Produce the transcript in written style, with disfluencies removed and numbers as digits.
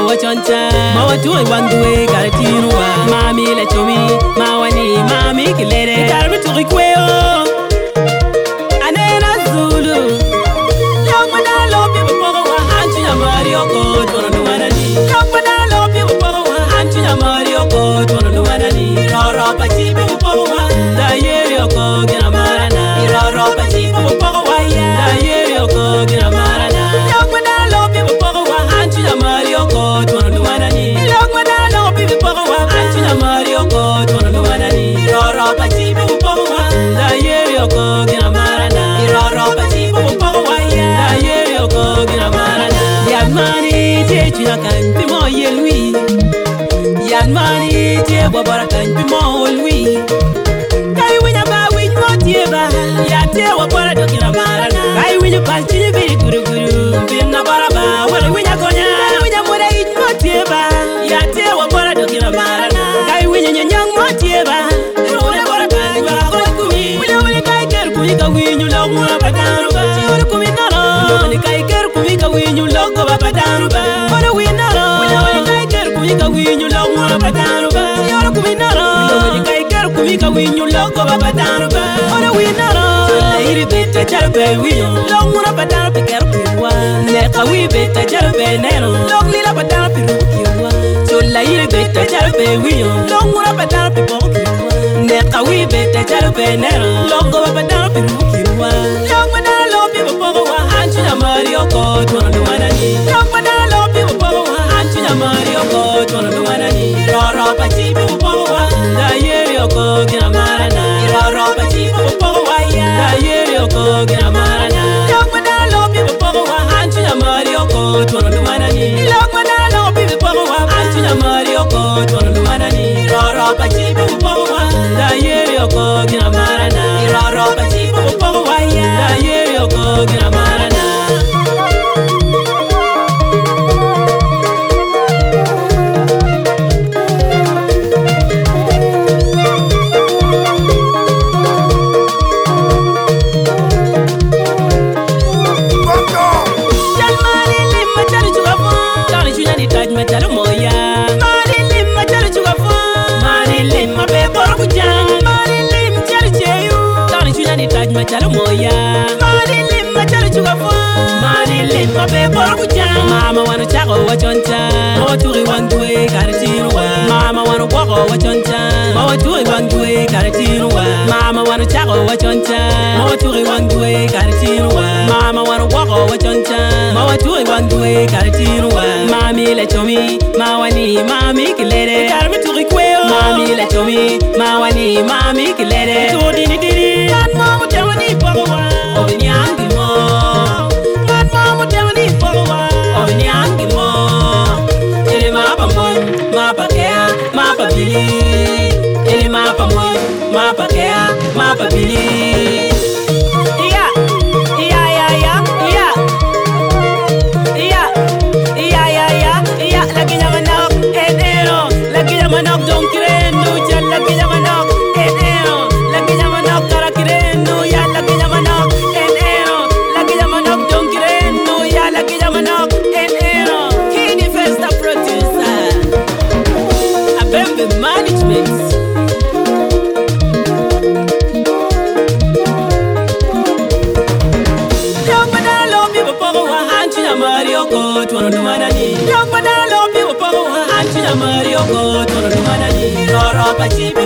wachoncha ma watu wangwe karatinwa mami la chomi mawani mami kilere karbi tukikweo anena zulu yamana lobi bogo wa anchi ya mario ko tono nuanani yamana lobi bogo wa anchi ya mario ko tono nuanani roro pachibe bogo wa da yerio ko gina marana roro pachibe bogo wa ya da yerio ko gina marana yamana lobi bogo wa anchi ya mario ko tono nuanani yamana lobi bogo wa anchi ya mario ko tono nuanani roro pachibe bogo wa da yerio ko gina marana roro pachibe bogo wa ya da yerio ko gina marana yamani te china kan pimo yelwi yamani te bobara kan pimo olwi kai winya ba win motieba ya te wabara do gina marana kai winya palchi be guru guru binna baraba wala winya konya winya mora it motieba ya te wabara do gina marana kai winya nyang motieba wala baraba wala kumi wala kai ker kumi ka winyu lo mura badanu ba wala kumi naro wala kai ker kumi ka winyu lo ko badanu ba wala winaro wala kai ker kumi ka winyu lo mura badanu ba wala kumi naro wala kai ker kumi ka winyu lo ko badanu ba wala winaro iri beta jarbe winyu lo mura badanu pe ker kuwa ne kawi beta jarbe neno lo lila badanu pe rukiwa so la iri beta jarbe winyu lo mura badanu pe bokiwa ne kawi beta jarbe neno lo go badanu pe rukiwa lo mana lo pe bogo wa anchi na mario ko tono nuanani lo mana lo pe bogo wa anchi na mario ko tono nuanani roro pachibe bogo wa da yerio ko gina marana roro pachibe bogo wa ya da yerio ko gina marana lo mana lo pe bogo wa anchi na mario ko tono nuanani lo mana lo pe bogo wa anchi na mario ko tono nuanani roro pachibe bogo wa da yerio ko gina marana roro pachibe bogo wa ya da yerio ko gina marana Machalo moya mali lim machalo chuga fo mali lim mabe borgu jam mama wanu chago wachoncha mawaturi wangwe karatinwa mama wanu kwago wachoncha mawaturi wangwe karatinwa mama wanu chago wachoncha mawaturi wangwe karatinwa mama wanu kwago wachoncha mawaturi wangwe karatinwa mami la chomi mawani mami kilere karmi turi kweo mami la chomi mawani mami kilere tudi ni diri kan mama tawani pagwa obinyangi mo kan mama tawani pagwa obinyangi mo ele mapa mon mapa kea mapa bili ele mapa mon mapa kea mapa bili iya iya iya iya iya iya iya iya iya lagi nyamanok enero lagi nyamanok dong kirenu jal lagi nyamanok enero lagi nyamanok karakirenu ya lagi nyamanok enero lagi nyamanok dong kirenu ya lagi nyamanok enero kini festa producer Abembe management Mario go tono nuanani young banana lobi wo pogo anchi na Mario go tono nuanani roro pachi